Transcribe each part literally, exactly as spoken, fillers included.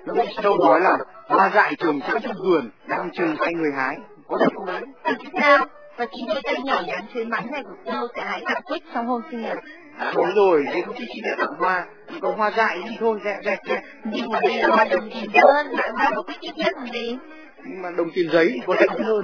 Đâu nói là hoa dại trồng trong trong vườn đang trừng tay người hái, có thật không đấy? Sao? Và chính đôi tay nhỏ nhắn trên mắn này của cô sẽ hái cả quýt trong hôm sinh nhật. À, đúng rồi, đây không chỉ chỉ là tặng hoa, còn hoa dại thì thôi, dẹp dẹp dẹp. Nhưng mà đây là hoa đồng tiền hơn, tặng hoa có quýt ít nhất làm gì? Nhưng mà đồng tiền giấy thì có đẹp hơn.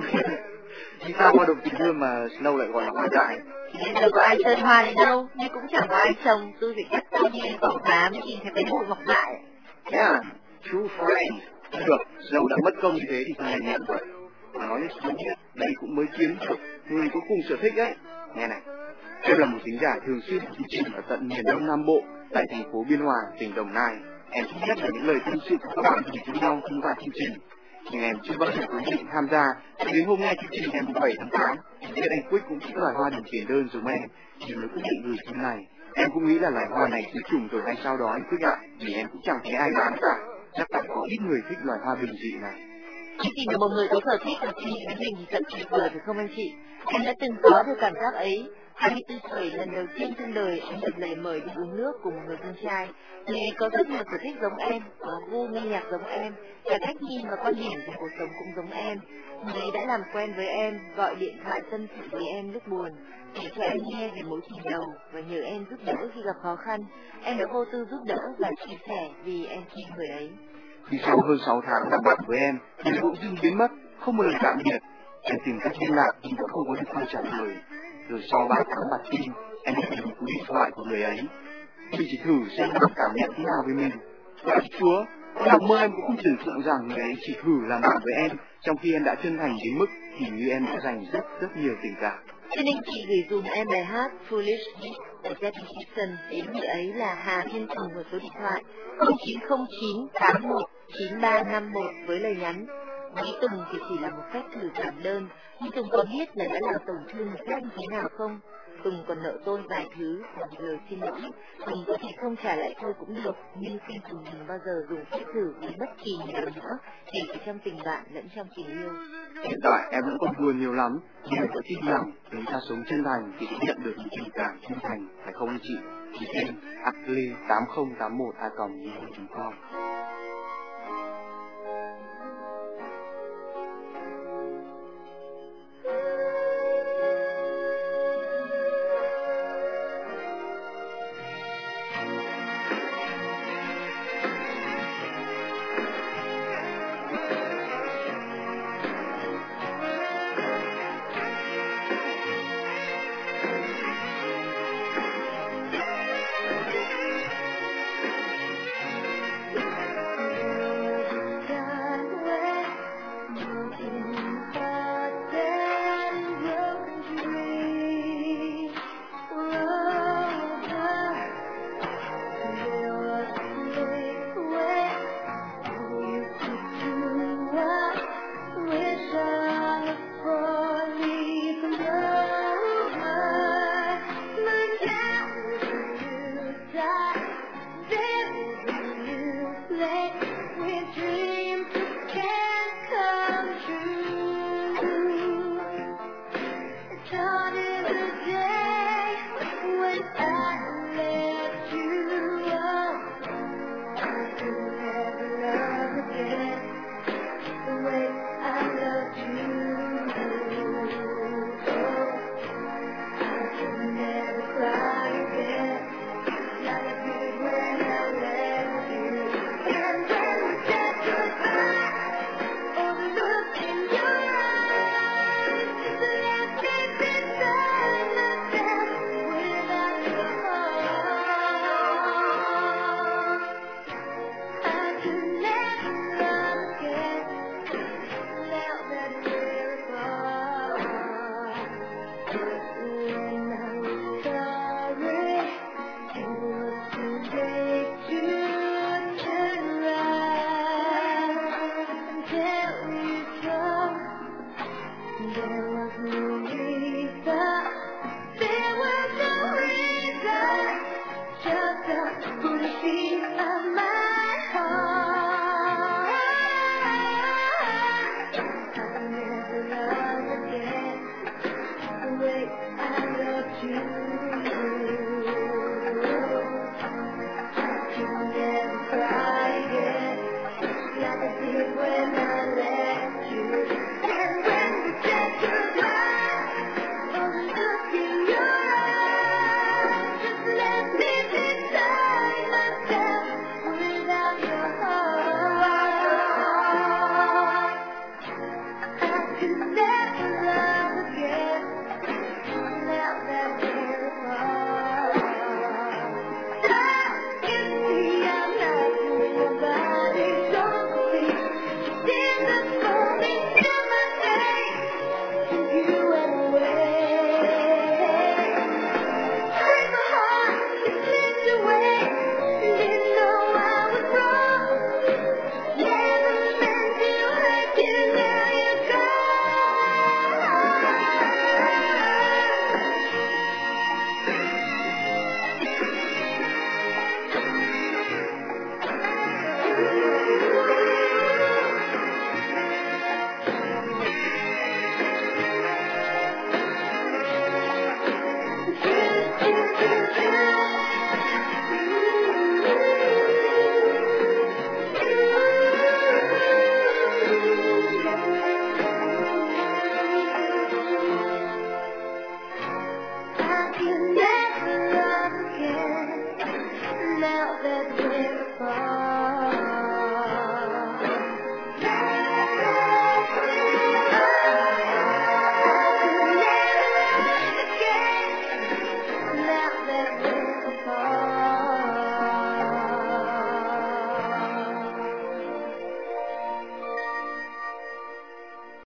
Vì sao hoa đồng tiền hơn mà Snow lại gọi là hoa dại? Bây giờ có ai chơi hoa đến đâu, nhưng cũng chẳng có ai trồng, tôi phải cắt tôi đi quảng bá mới nhìn thấy cái bụi mọc lại. Thế à? True friend. Được, Snow đã mất công như thế thì thằng này nhận rồi. Mà nói như Snow biết, đây cũng mới kiếm được người có cùng sở thích đấy. Nghe này, em là một thính giả thường xuyên đi trình ở tận miền Đông Nam Bộ, tại thành phố Biên Hòa, tỉnh Đồng Nai. Em thích nhất là những lời tâm sự của các bạn thì cùng nhau tham gia chương trình. Nhưng em chưa bao giờ quyết định tham gia. Đến hôm nay chương trình ngày bảy tháng tám, biết anh Quick cũng thích loài hoa đồng tiền đơn giống em, thì mới quyết định gửi tin này. Em cũng nghĩ là loài hoa này cứ trùng rồi hay sao đó anh Quick ạ, vì em cũng chẳng thấy ai bán cả. Chắc là có ít người thích loài hoa bình dị này. Khi tìm được một người có sở thích và suy nghĩ với mình thì thật tuyệt vời phải không anh chị? Em đã từng có được cảm giác ấy. hai mươi tư tuổi lần đầu tiên trong đời em được lời mời đi uống nước cùng một người con trai. Người ấy có rất nhiều sở thích giống em, có gu nghe nhạc giống em, cả cách nhìn và quan điểm về cuộc sống cũng giống em. Người ấy đã làm quen với em, gọi điện thoại tâm sự với em lúc buồn, kể cho em nghe về mối tình đầu và nhờ em giúp đỡ khi gặp khó khăn. Em đã vô tư giúp đỡ và chia sẻ vì em tin người ấy. Khi sau hơn sáu tháng gặp mặt với em, thì bỗng dưng biến mất, không một lời tạm biệt. Em tìm cách liên lạc nhưng cũng không có được câu trả lời. Rồi sau ba tháng bật tin, em nhận được cú điện thoại của người ấy. Mình chỉ thử xem nó cảm nhận thế nào với mình. Lạy Chúa, nằm mơ em cũng không tưởng tượng rằng người ấy chỉ thử làm bạn với em, trong khi em đã chân thành đến mức hình như em đã dành rất rất nhiều tình cảm. Cho nên chị gửi dùm em bài hát Foolish của Debbie Gibson, đến người ấy là Hà Thiên Tùng và số điện thoại không chín không chín tám một chín ba năm một với lời nhắn. Với Tùng thì chỉ là một phép thử cảm đơn, nhưng Tùng có biết là đã làm tổn thương người khác như thế nào không? Tùng còn nợ tôi vài thứ và một lời xin lỗi. Tùng có thể không trả lại tôi cũng được, nhưng xin Tùng đừng bao giờ dùng phép thử với bất kỳ người nào nữa, kể cả trong tình bạn lẫn trong tình yêu. Hiện tại em vẫn còn buồn nhiều lắm, nhưng em vẫn tin rằng nếu ta sống chân thành thì sẽ nhận được những tình cảm chân thành, phải không anh chị? Thì tên Ashley tám không tám một a còng gmail chấm com.